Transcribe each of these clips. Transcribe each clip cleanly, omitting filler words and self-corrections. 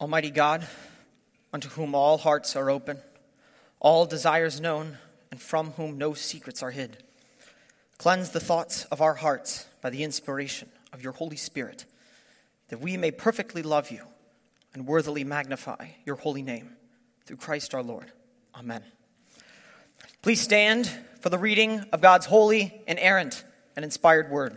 Almighty God, unto whom all hearts are open, all desires known, and from whom no secrets are hid, cleanse the thoughts of our hearts by the inspiration of your Holy Spirit, that we may perfectly love you and worthily magnify your holy name, through Christ our Lord. Amen. Please stand for the reading of God's holy, inerrant, and inspired word.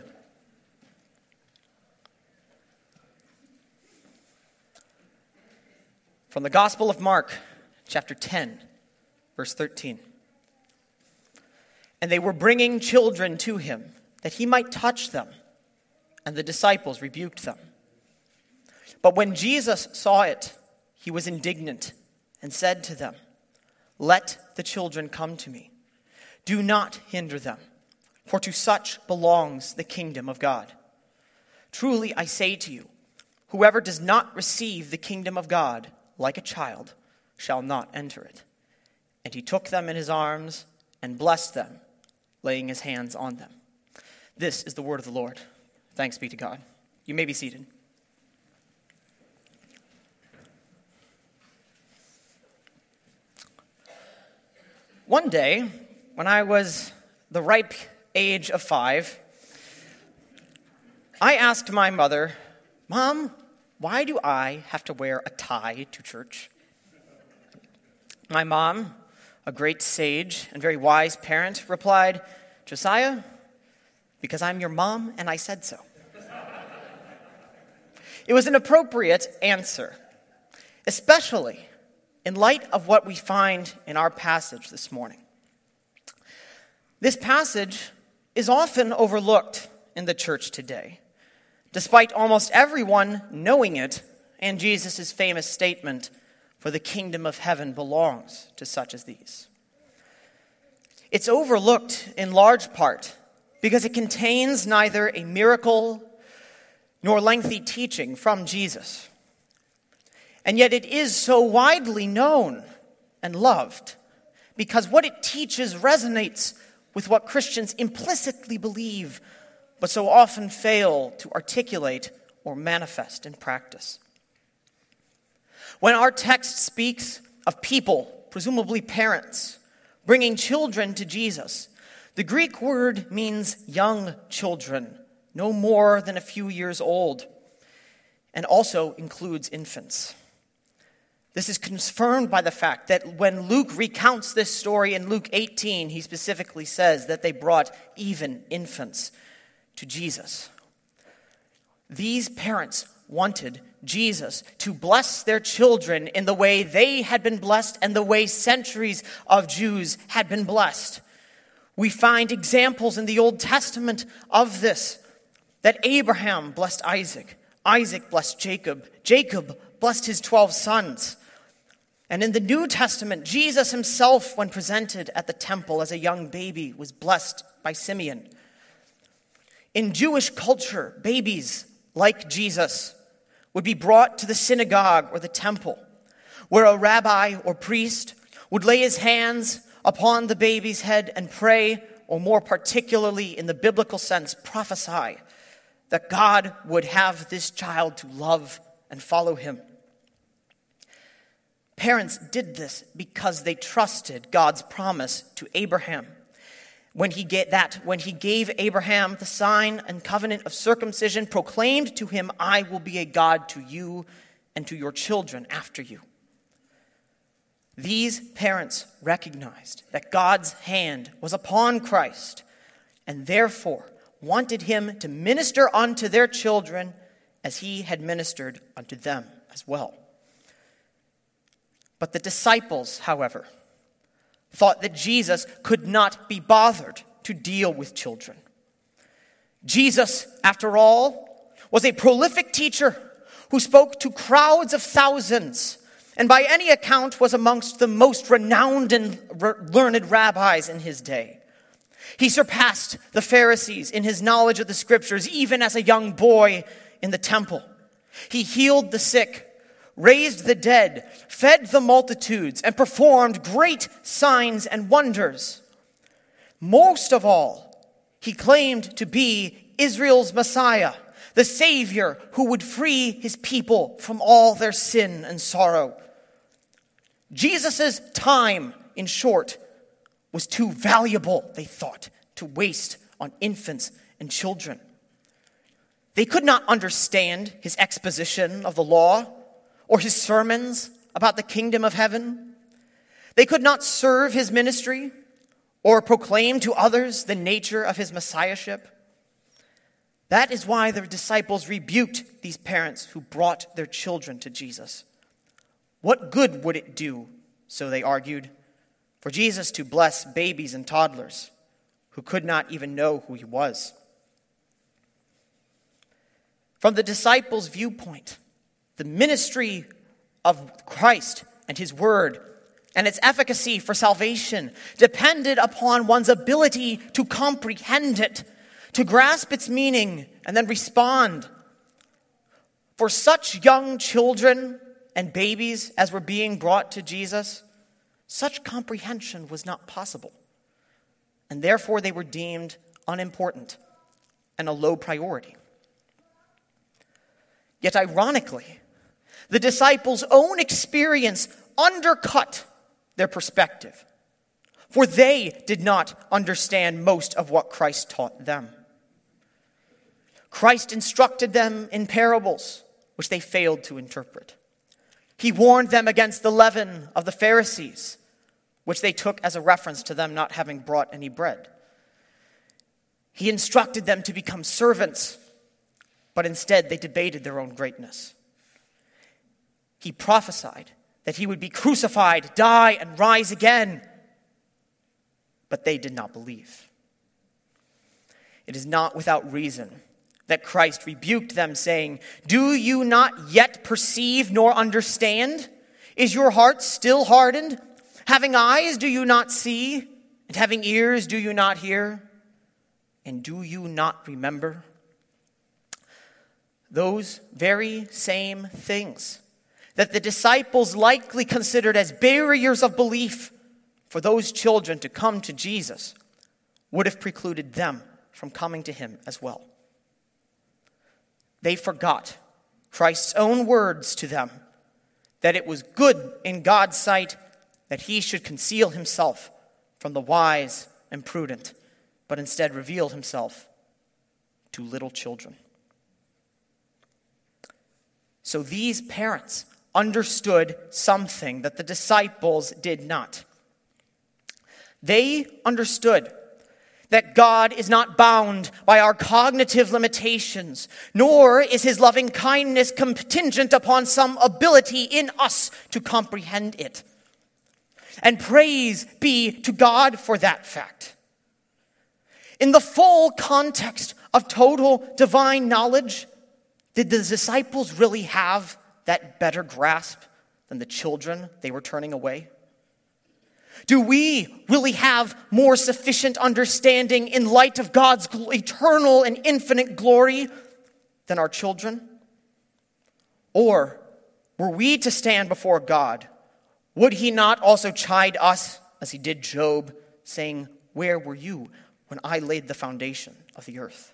From the Gospel of Mark, chapter 10, verse 13. And they were bringing children to him, that he might touch them, and the disciples rebuked them. But when Jesus saw it, he was indignant, and said to them, "Let the children come to me. Do not hinder them, for to such belongs the kingdom of God. Truly I say to you, whoever does not receive the kingdom of God like a child shall not enter it." And he took them in his arms and blessed them, laying his hands on them. This is the word of the Lord. Thanks be to God. You may be seated. One day, when I was the ripe age of 5, I asked my mother, "Mom, why do I have to wear a tie to church?" My mom, a great sage and very wise parent, replied, "Josiah, because I'm your mom and I said so." It was an appropriate answer, especially in light of what we find in our passage this morning. This passage is often overlooked in the church today, despite almost everyone knowing it and Jesus' famous statement, "For the kingdom of heaven belongs to such as these." It's overlooked in large part because it contains neither a miracle nor lengthy teaching from Jesus. And yet it is so widely known and loved because what it teaches resonates with what Christians implicitly believe, but so often fail to articulate or manifest in practice. When our text speaks of people, presumably parents, bringing children to Jesus, the Greek word means young children, no more than a few years old, and also includes infants. This is confirmed by the fact that when Luke recounts this story in Luke 18, he specifically says that they brought even infants to Jesus. These parents wanted Jesus to bless their children in the way they had been blessed and the way centuries of Jews had been blessed. We find examples in the Old Testament of this, that Abraham blessed Isaac, Isaac blessed Jacob, Jacob blessed his 12 sons. And in the New Testament, Jesus himself, when presented at the temple as a young baby, was blessed by Simeon. In Jewish culture, babies like Jesus would be brought to the synagogue or the temple, where a rabbi or priest would lay his hands upon the baby's head and pray, or more particularly in the biblical sense, prophesy that God would have this child to love and follow him. Parents did this because they trusted God's promise to Abraham. When he gave Abraham the sign and covenant of circumcision, proclaimed to him, "I will be a God to you and to your children after you." These parents recognized that God's hand was upon Christ and therefore wanted him to minister unto their children as he had ministered unto them as well. But the disciples, however, thought that Jesus could not be bothered to deal with children. Jesus, after all, was a prolific teacher who spoke to crowds of thousands, and by any account was amongst the most renowned and learned rabbis in his day. He surpassed the Pharisees in his knowledge of the scriptures, even as a young boy in the temple. He healed the sick, raised the dead, fed the multitudes, and performed great signs and wonders. Most of all, he claimed to be Israel's Messiah, the Savior who would free his people from all their sin and sorrow. Jesus' time, in short, was too valuable, they thought, to waste on infants and children. They could not understand his exposition of the law or his sermons about the kingdom of heaven. They could not serve his ministry or proclaim to others the nature of his messiahship. That is why the disciples rebuked these parents who brought their children to Jesus. What good would it do, so they argued, for Jesus to bless babies and toddlers who could not even know who he was? From the disciples' viewpoint, the ministry of Christ and his word and its efficacy for salvation depended upon one's ability to comprehend it, to grasp its meaning, and then respond. For such young children and babies as were being brought to Jesus, such comprehension was not possible, and therefore they were deemed unimportant and a low priority. Yet ironically, the disciples' own experience undercut their perspective, for they did not understand most of what Christ taught them. Christ instructed them in parables, which they failed to interpret. He warned them against the leaven of the Pharisees, which they took as a reference to them not having brought any bread. He instructed them to become servants, but instead they debated their own greatness. He prophesied that he would be crucified, die, and rise again, but they did not believe. It is not without reason that Christ rebuked them, saying, "Do you not yet perceive nor understand? Is your heart still hardened? Having eyes, do you not see? And having ears, do you not hear? And do you not remember?" Those very same things that the disciples likely considered as barriers of belief for those children to come to Jesus would have precluded them from coming to him as well. They forgot Christ's own words to them that it was good in God's sight that he should conceal himself from the wise and prudent, but instead reveal himself to little children. So these parents understood something that the disciples did not. They understood that God is not bound by our cognitive limitations, nor is his loving kindness contingent upon some ability in us to comprehend it. And praise be to God for that fact. In the full context of total divine knowledge, did the disciples really have that better grasp than the children they were turning away? Do we really have more sufficient understanding in light of God's eternal and infinite glory than our children? Or were we to stand before God, would he not also chide us as he did Job, saying, "Where were you when I laid the foundation of the earth?"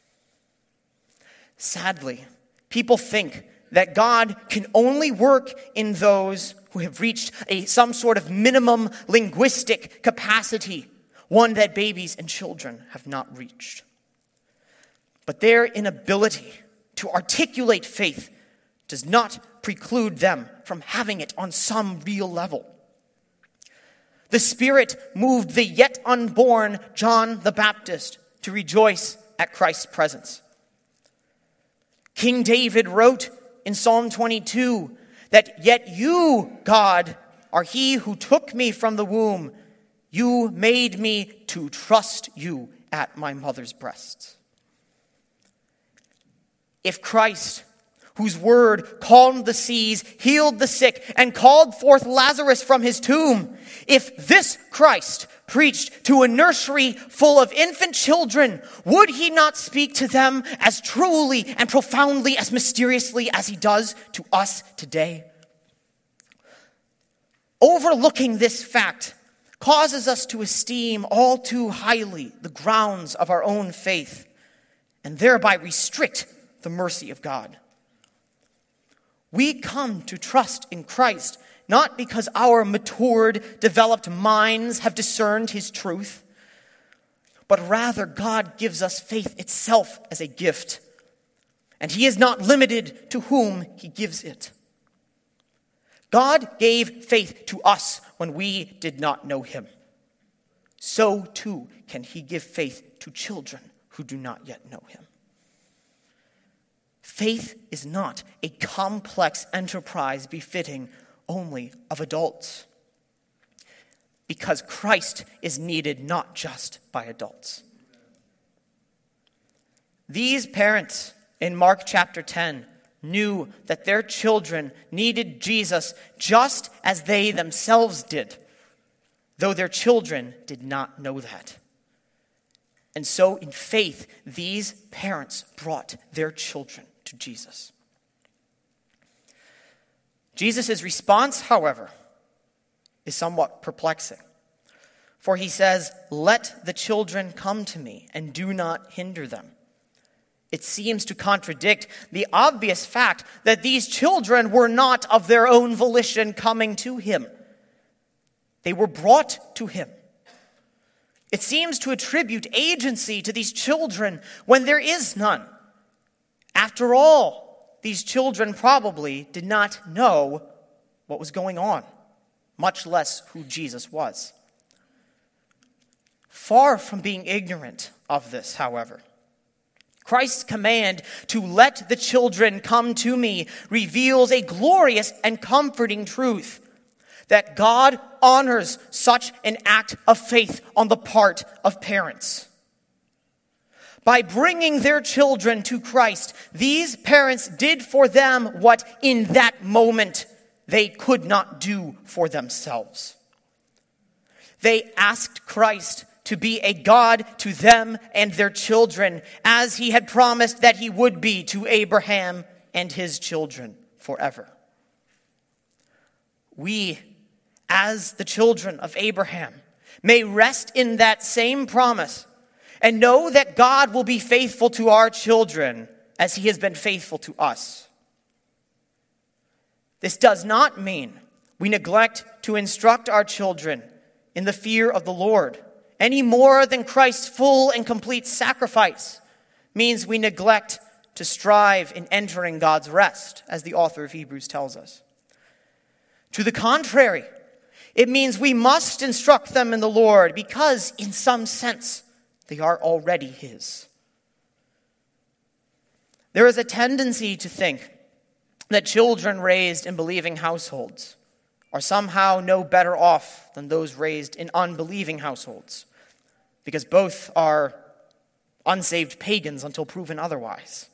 Sadly, people think that God can only work in those who have reached some sort of minimum linguistic capacity, one that babies and children have not reached. But their inability to articulate faith does not preclude them from having it on some real level. The Spirit moved the yet unborn John the Baptist to rejoice at Christ's presence. King David wrote in Psalm 22 that "Yet you, God, are he who took me from the womb. You made me to trust you at my mother's breasts." If Christ, whose word calmed the seas, healed the sick, and called forth Lazarus from his tomb, if this Christ preached to a nursery full of infant children, would he not speak to them as truly and profoundly, as mysteriously as he does to us today? Overlooking this fact causes us to esteem all too highly the grounds of our own faith, and thereby restrict the mercy of God. We come to trust in Christ not because our matured, developed minds have discerned his truth, but rather God gives us faith itself as a gift, and he is not limited to whom he gives it. God gave faith to us when we did not know him. So too can he give faith to children who do not yet know him. Faith is not a complex enterprise befitting only of adults, because Christ is needed not just by adults. These parents in Mark chapter 10 knew that their children needed Jesus just as they themselves did, though their children did not know that. And so in faith, these parents brought their children to Jesus. Jesus' response, however, is somewhat perplexing. For he says, "Let the children come to me and do not hinder them." It seems to contradict the obvious fact that these children were not of their own volition coming to him. They were brought to him. It seems to attribute agency to these children when there is none. After all, these children probably did not know what was going on, much less who Jesus was. Far from being ignorant of this, however, Christ's command to let the children come to me reveals a glorious and comforting truth, that God honors such an act of faith on the part of parents. By bringing their children to Christ, these parents did for them what in that moment they could not do for themselves. They asked Christ to be a God to them and their children, as he had promised that he would be to Abraham and his children forever. We, as the children of Abraham, may rest in that same promise and know that God will be faithful to our children as he has been faithful to us. This does not mean we neglect to instruct our children in the fear of the Lord, any more than Christ's full and complete sacrifice means we neglect to strive in entering God's rest, as the author of Hebrews tells us. To the contrary, it means we must instruct them in the Lord because, in some sense, they are already his. There is a tendency to think that children raised in believing households are somehow no better off than those raised in unbelieving households, because both are unsaved pagans until proven otherwise.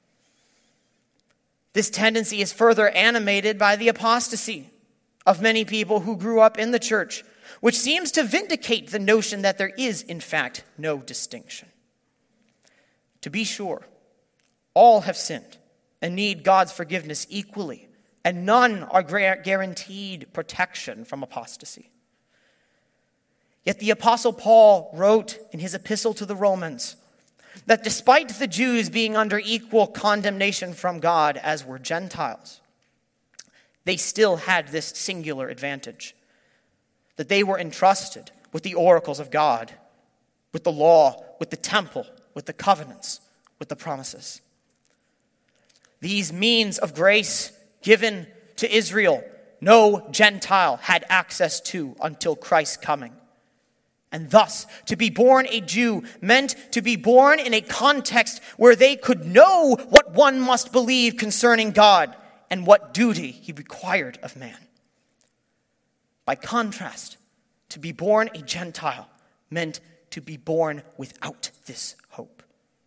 This tendency is further animated by the apostasy of many people who grew up in the church, which seems to vindicate the notion that there is, in fact, no distinction. To be sure, all have sinned and need God's forgiveness equally, and none are guaranteed protection from apostasy. Yet the Apostle Paul wrote in his epistle to the Romans that despite the Jews being under equal condemnation from God as were Gentiles, they still had this singular advantage, that they were entrusted with the oracles of God, with the law, with the temple, with the covenants, with the promises. These means of grace given to Israel, no Gentile had access to until Christ's coming. And thus, to be born a Jew meant to be born in a context where they could know what one must believe concerning God and what duty he required of man. By contrast, to be born a Gentile meant to be born without this hope.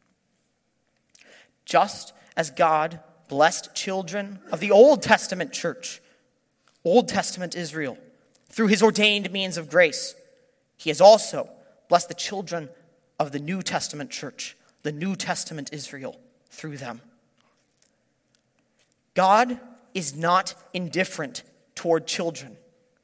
Just as God blessed children of the Old Testament church, Old Testament Israel, through his ordained means of grace, he has also blessed the children of the New Testament church, the New Testament Israel, through them. God is not indifferent toward children,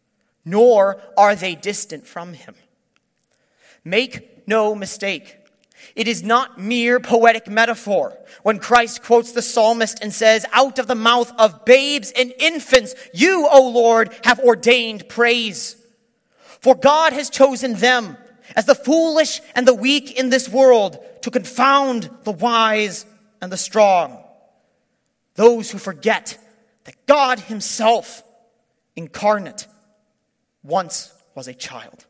nor are they distant from him. Make no mistake, It is not mere poetic metaphor when Christ quotes the psalmist and says, "Out of the mouth of babes and infants, you, O Lord, have ordained praise. For God has chosen them as the foolish and the weak in this world to confound the wise and the strong, those who forget that God himself, incarnate, once was a child."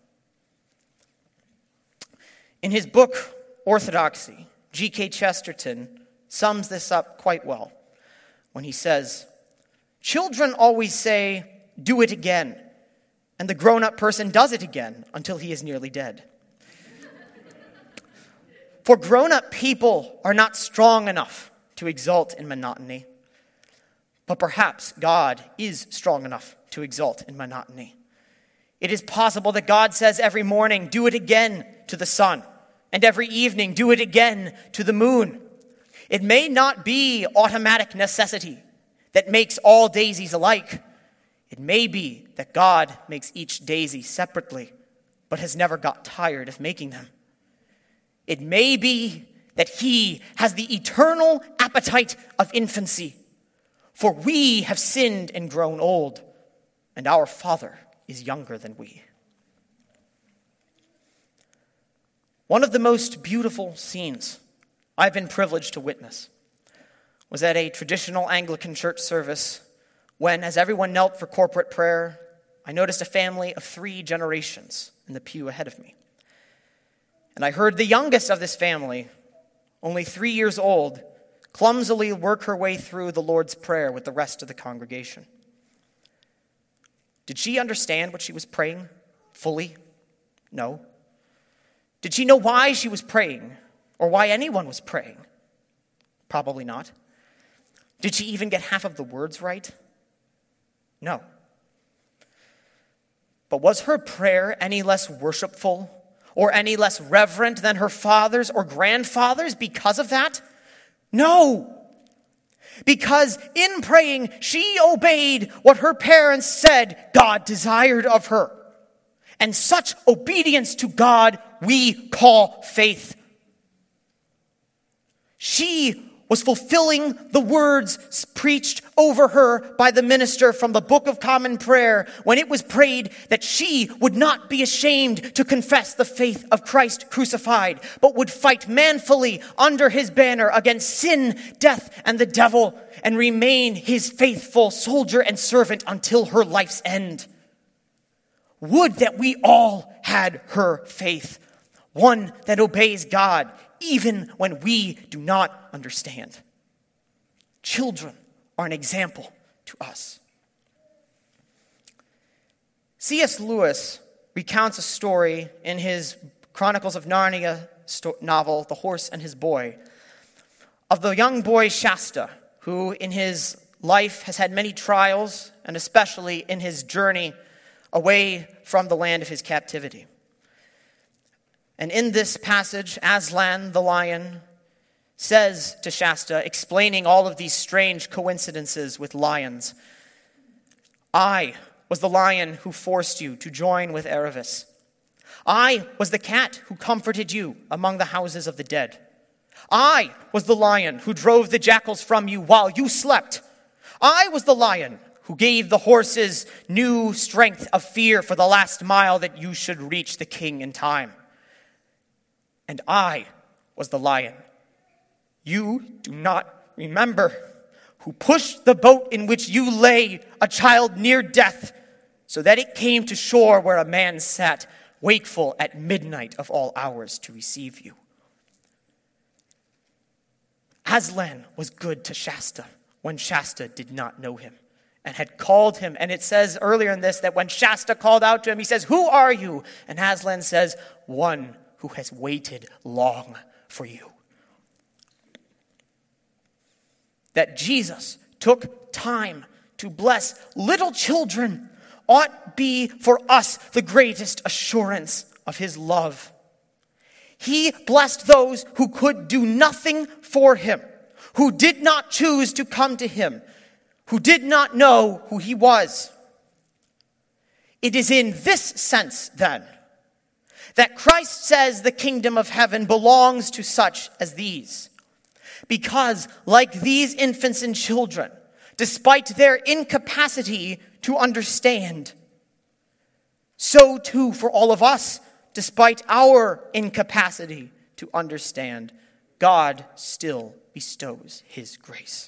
In his book, Orthodoxy, G.K. Chesterton sums this up quite well when he says, "Children always say, 'Do it again,' and the grown-up person does it again until he is nearly dead. For grown-up people are not strong enough to exult in monotony, but perhaps God is strong enough to exult in monotony. It is possible that God says every morning, 'Do it again,' to the sun, and every evening, 'Do it again,' to the moon. It may not be automatic necessity that makes all daisies alike. It may be that God makes each daisy separately, but has never got tired of making them. It may be that he has the eternal appetite of infancy, for we have sinned and grown old, and our Father is younger than we." One of the most beautiful scenes I've been privileged to witness was at a traditional Anglican church service when, as everyone knelt for corporate prayer, I noticed a family of 3 generations in the pew ahead of me. And I heard the youngest of this family, only 3 years old, clumsily work her way through the Lord's Prayer with the rest of the congregation. Did she understand what she was praying fully? No. Did she know why she was praying or why anyone was praying? Probably not. Did she even get half of the words right? No. But was her prayer any less worshipful or any less reverent than her father's or grandfather's because of that? No. Because in praying, she obeyed what her parents said God desired of her. And such obedience to God we call faith. She was fulfilling the words preached over her by the minister from the Book of Common Prayer when it was prayed that she would not be ashamed to confess the faith of Christ crucified, but would fight manfully under his banner against sin, death, and the devil, and remain his faithful soldier and servant until her life's end. Would that we all had her faith, one that obeys God even when we do not understand. Children are an example to us. C.S. Lewis recounts a story in his Chronicles of Narnia novel, The Horse and His Boy, of the young boy Shasta, who in his life has had many trials, and especially in his journey away from the land of his captivity. And in this passage, Aslan, the lion, says to Shasta, explaining all of these strange coincidences with lions, "I was the lion who forced you to join with Aravis. I was the cat who comforted you among the houses of the dead. I was the lion who drove the jackals from you while you slept. I was the lion who gave the horses new strength of fear for the last mile that you should reach the king in time. And I was the lion you do not remember, who pushed the boat in which you lay, a child near death, so that it came to shore where a man sat, wakeful at midnight of all hours to receive you." Aslan was good to Shasta when Shasta did not know him and had called him. And it says earlier in this that when Shasta called out to him, he says, "Who are you?" And Aslan says, "One who has waited long for you." That Jesus took time to bless little children ought be for us the greatest assurance of his love. He blessed those who could do nothing for him, who did not choose to come to him, who did not know who he was. It is in this sense, then, that Christ says the kingdom of heaven belongs to such as these. Because, like these infants and children, despite their incapacity to understand, so too for all of us, despite our incapacity to understand, God still bestows his grace.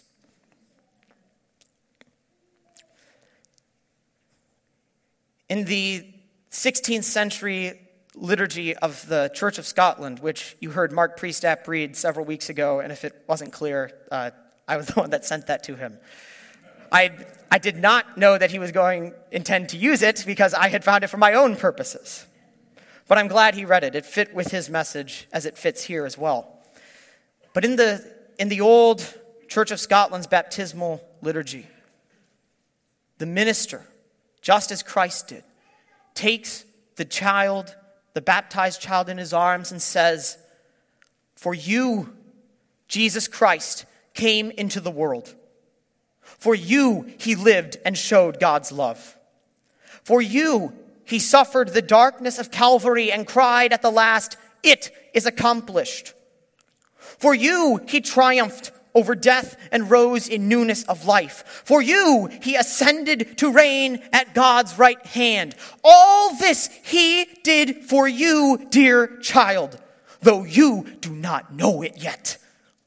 In the 16th century liturgy of the Church of Scotland, which you heard Mark Priestap read several weeks ago, and if it wasn't clear, I was the one that sent that to him. I did not know that he was intend to use it because I had found it for my own purposes. But I'm glad he read it. It fit with his message as it fits here as well. But in the old Church of Scotland's baptismal liturgy, the minister, just as Christ did, takes the baptized child in his arms and says, "For you, Jesus Christ, came into the world. For you, he lived and showed God's love. For you, he suffered the darkness of Calvary and cried at the last, 'It is accomplished.' For you, he triumphed over death and rose in newness of life. For you, he ascended to reign at God's right hand. All this he did for you, dear child, though you do not know it yet."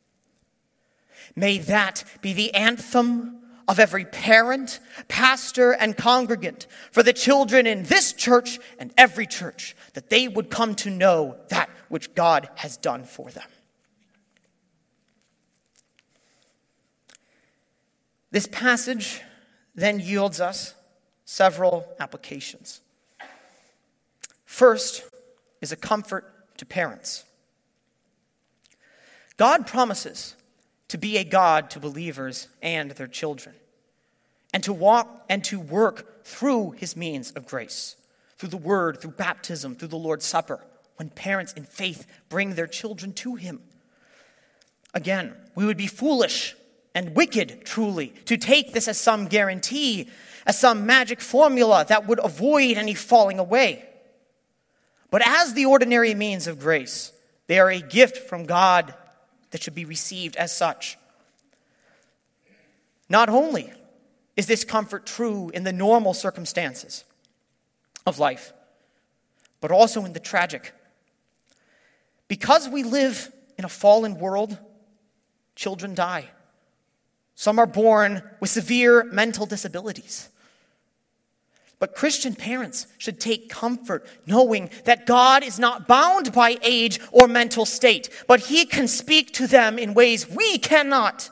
May that be the anthem of every parent, pastor, and congregant for the children in this church and every church, that they would come to know that which God has done for them. This passage then yields us several applications. First is a comfort to parents. God promises to be a God to believers and their children, and to walk and to work through his means of grace, through the word, through baptism, through the Lord's Supper, when parents in faith bring their children to him. Again, we would be foolish and wicked, truly, to take this as some guarantee, as some magic formula that would avoid any falling away. But as the ordinary means of grace, they are a gift from God that should be received as such. Not only is this comfort true in the normal circumstances of life, but also in the tragic. Because we live in a fallen world, children die. Some are born with severe mental disabilities. But Christian parents should take comfort knowing that God is not bound by age or mental state, but he can speak to them in ways we cannot.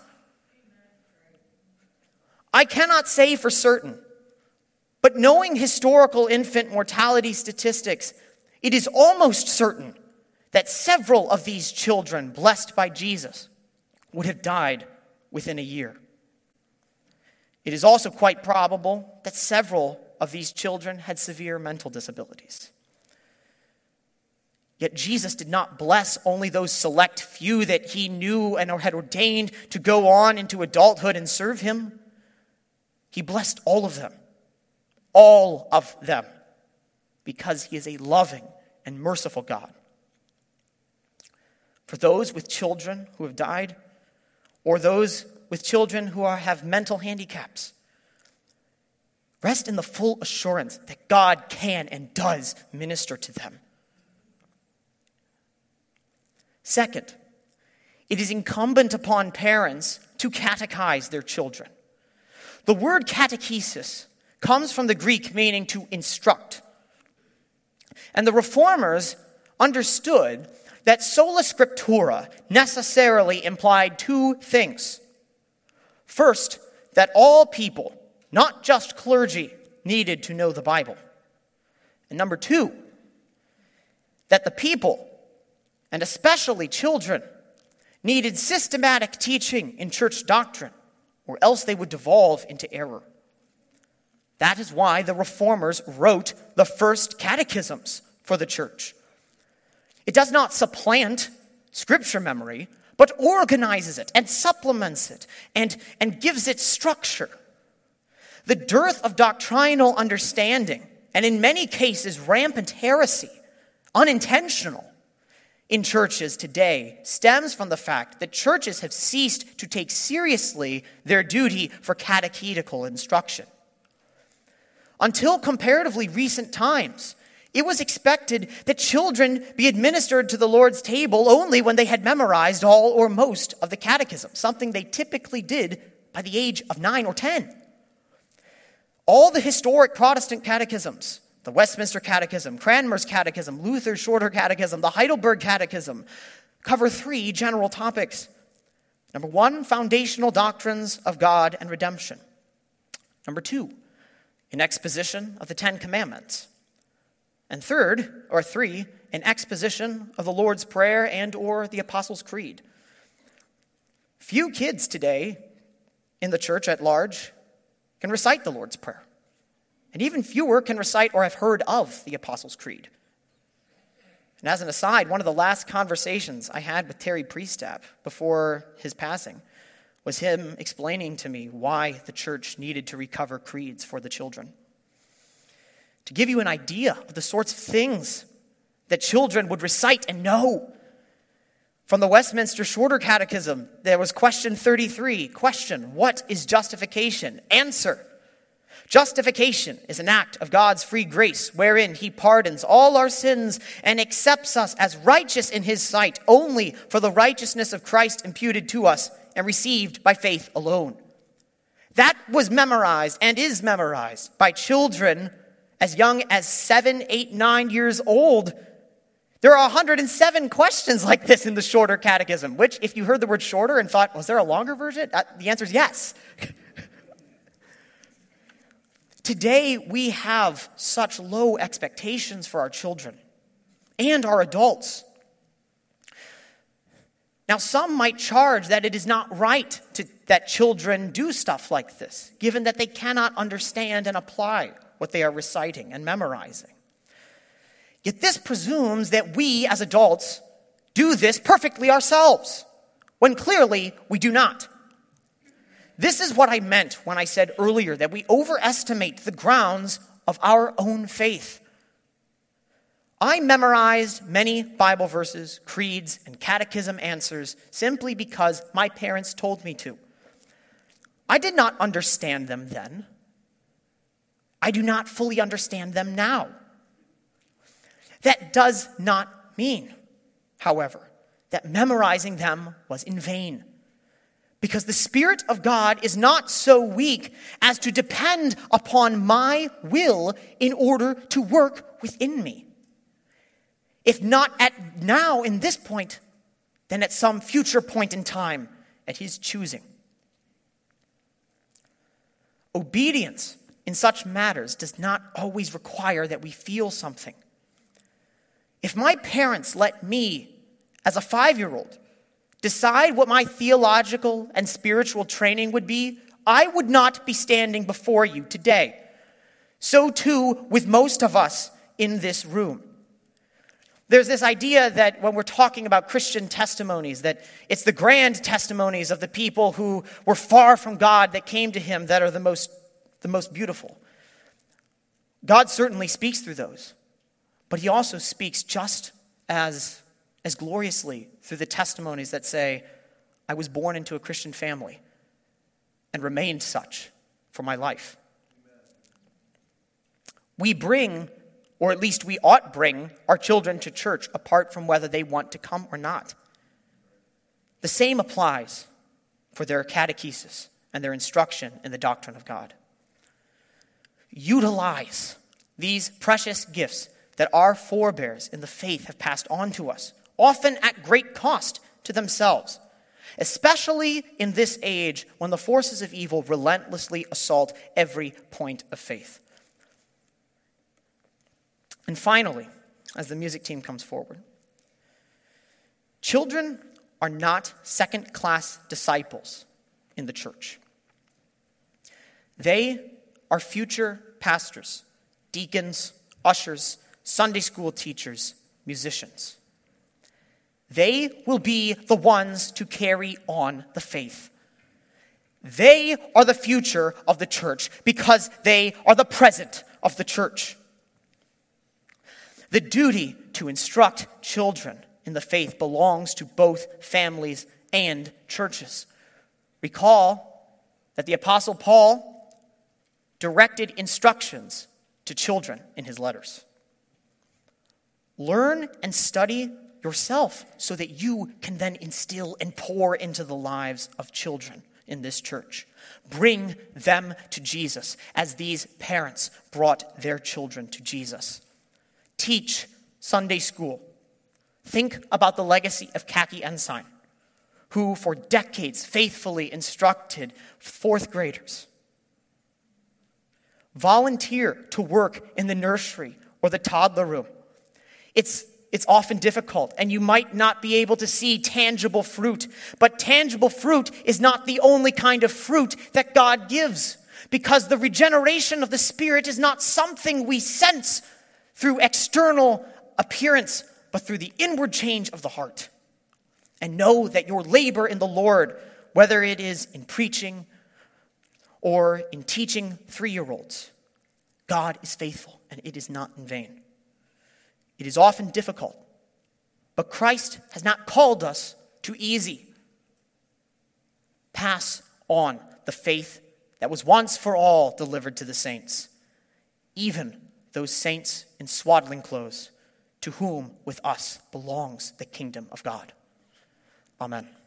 I cannot say for certain, but knowing historical infant mortality statistics, it is almost certain that several of these children blessed by Jesus would have died within a year. It is also quite probable that several of these children had severe mental disabilities. Yet Jesus did not bless only those select few that he knew and had ordained to go on into adulthood and serve him. He blessed all of them, because he is a loving and merciful God. For those with children who have died, or those with children who have mental handicaps, rest in the full assurance that God can and does minister to them. Second, it is incumbent upon parents to catechize their children. The word catechesis comes from the Greek meaning to instruct. And the Reformers understood that sola scriptura necessarily implied two things. First, that all people, not just clergy, needed to know the Bible. And number two, that the people, and especially children, needed systematic teaching in church doctrine, or else they would devolve into error. That is why the Reformers wrote the first catechisms for the church. It does not supplant scripture memory, but organizes it and supplements it and gives it structure. The dearth of doctrinal understanding, and in many cases rampant heresy, unintentional in churches today stems from the fact that churches have ceased to take seriously their duty for catechetical instruction. Until comparatively recent times, it was expected that children be administered to the Lord's table only when they had memorized all or most of the catechism, something they typically did by the age of 9 or 10. All the historic Protestant catechisms, the Westminster Catechism, Cranmer's Catechism, Luther's Shorter Catechism, the Heidelberg Catechism, cover 3 general topics. Number 1, foundational doctrines of God and redemption. Number 2, an exposition of the 10 Commandments. And 3, an exposition of the Lord's Prayer and or the Apostles' Creed. Few kids today in the church at large can recite the Lord's Prayer. And even fewer can recite or have heard of the Apostles' Creed. And as an aside, one of the last conversations I had with Terry Priestap before his passing was him explaining to me why the church needed to recover creeds for the children. To give you an idea of the sorts of things that children would recite and know. From the Westminster Shorter Catechism, there was question 33. Question, what is justification? Answer, justification is an act of God's free grace wherein he pardons all our sins and accepts us as righteous in his sight only for the righteousness of Christ imputed to us and received by faith alone. That was memorized and is memorized by children as young as 7, 8, 9 years old. There are 107 questions like this in the Shorter Catechism, which, if you heard the word shorter and thought, was there a longer version? The answer is yes. Today, we have such low expectations for our children and our adults. Now, some might charge that it is not right that children do stuff like this, given that they cannot understand and apply what they are reciting and memorizing. Yet this presumes that we as adults do this perfectly ourselves, when clearly we do not. This is what I meant when I said earlier that we overestimate the grounds of our own faith. I memorized many Bible verses, creeds, and catechism answers simply because my parents told me to. I did not understand them then. I do not fully understand them now. That does not mean, however, that memorizing them was in vain. Because the Spirit of God is not so weak as to depend upon my will in order to work within me. If not at now, in this point, then at some future point in time, at his choosing. Obedience in such matters does not always require that we feel something. If my parents let me, as a 5-year-old, decide what my theological and spiritual training would be, I would not be standing before you today. So too with most of us in this room. There's this idea that when we're talking about Christian testimonies, that it's the grand testimonies of the people who were far from God that came to him that are the most beautiful. God certainly speaks through those, but he also speaks just as gloriously through the testimonies that say, I was born into a Christian family and remained such for my life. We bring, or at least we ought bring, our children to church apart from whether they want to come or not. The same applies for their catechesis and their instruction in the doctrine of God. Utilize these precious gifts that our forebears in the faith have passed on to us, often at great cost to themselves, especially in this age when the forces of evil relentlessly assault every point of faith. And finally, as the music team comes forward, children are not second-class disciples in the church. They are future pastors, deacons, ushers, Sunday school teachers, musicians. They will be the ones to carry on the faith. They are the future of the church because they are the present of the church. The duty to instruct children in the faith belongs to both families and churches. Recall that the Apostle Paul directed instructions to children in his letters. Learn and study yourself so that you can then instill and pour into the lives of children in this church. Bring them to Jesus as these parents brought their children to Jesus. Teach Sunday school. Think about the legacy of Khaki Ensign, who for decades faithfully instructed fourth graders. Volunteer to work in the nursery or the toddler room. It's often difficult, and you might not be able to see tangible fruit. But tangible fruit is not the only kind of fruit that God gives, because the regeneration of the Spirit is not something we sense through external appearance, but through the inward change of the heart. And know that your labor in the Lord, whether it is in preaching or in teaching 3-year-olds, God is faithful, and it is not in vain. It is often difficult, but Christ has not called us to easy. Pass on the faith that was once for all delivered to the saints, even those saints in swaddling clothes, to whom with us belongs the kingdom of God. Amen.